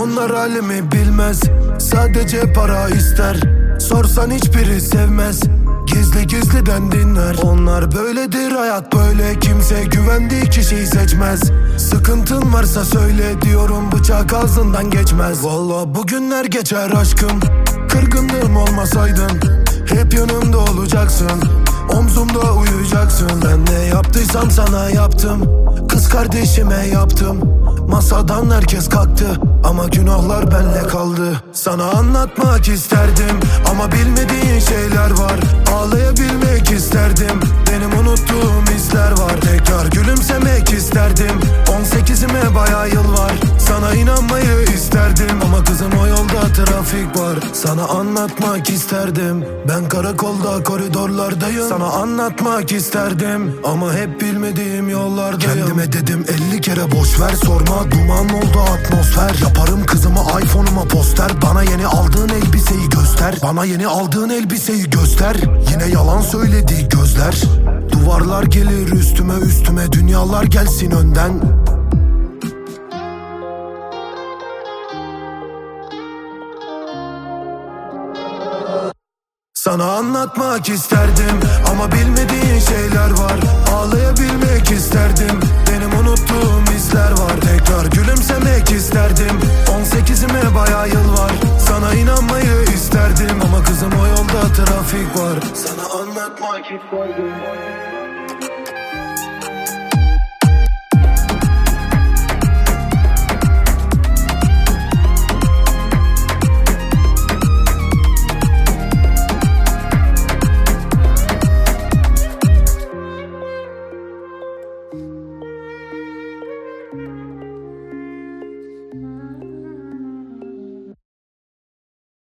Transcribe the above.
Onlar halimi bilmez, sadece para ister. Sorsan hiçbiri sevmez, gizli gizliden dinler. Onlar böyledir, hayat böyle, kimse güvendiği kişiyi seçmez. Sıkıntın varsa söyle diyorum, bıçak ağzından geçmez. Valla bugünler geçer aşkım, kırgınlığım olmasaydın hep yanımda olacaksın, omzumda uyuyacaksın. Ben ne yaptıysam sana yaptım, kız kardeşime yaptım. Masadan herkes kalktı ama günahlar benle kaldı. Sana anlatmak isterdim ama bilmediğin şeyler var. Ağlayabilmek isterdim, benim unuttuğum hisler var. Tekrar gülümsemek isterdim, 18'ime bayağı yıl var. Sana inanmayı isterdim ama kızım o yolda trafik var. Sana anlatmak isterdim, ben karakolda koridorlardayım. Sana anlatmak isterdim ama hep bilmediğim yollardayım. Kendime dedim 50 kere boş ver, sorma, duman oldu atmosfer. Yaparım kızıma iPhone'uma poster. Bana yeni aldığın elbiseyi göster, bana yeni aldığın elbiseyi göster. Yine yalan söyledi gözler, duvarlar gelir üstüme üstüme, dünyalar gelsin önden. Sana anlatmak isterdim ama bilmediğin şeyler var. Ağlayabilmek isterdim, benim unuttuğum hisler var. Tekrar gülümsemek isterdim, 18'ime bayağı yıl var. Sana inanmayı isterdim ama kızım o yolda trafik var. Sana anlatmak isterdim.